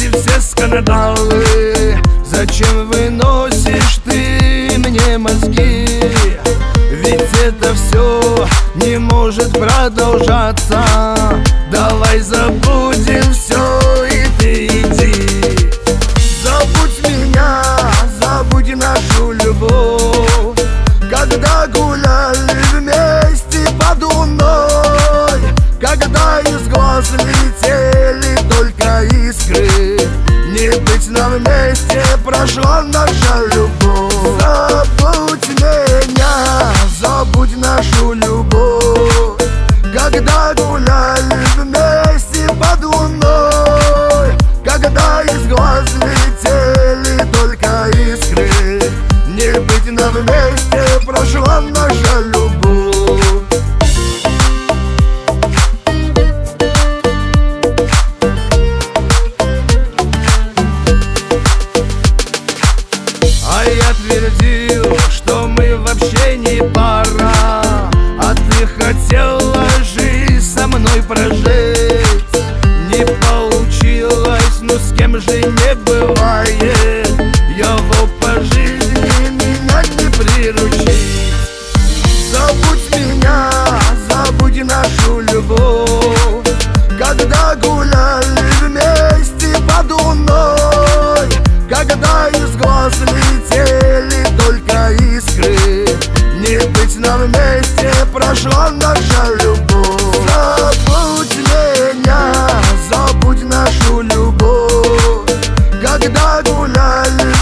эти все скандалы? Зачем выносишь ты мне мозги? Ведь это все не может продолжаться. Давай забудем все, и ты иди. Забудь меня, забудь нашу любовь, когда гуляли вместе под луной, когда из глаз летели только искры. Не быть нам вместе, прошла наша любовь. Забудь меня, забудь нашу любовь, когда гуляли вместе под луной, когда из глаз летели только искры. Не быть нам вместе, прошла наша любовь. А я твердил, что мы вообще не пара, а ты хотела жизнь со мной прожить. Не получилось, ну с кем же не бывает, его по жизни меня не приручить. Забудь меня, забудь нашу любовь, когда гуляли вместе под луной, когда из глаз летели только искры. Не быть нам вместе, прошла наша любовь. Забудь меня, забудь нашу любовь, когда гуляли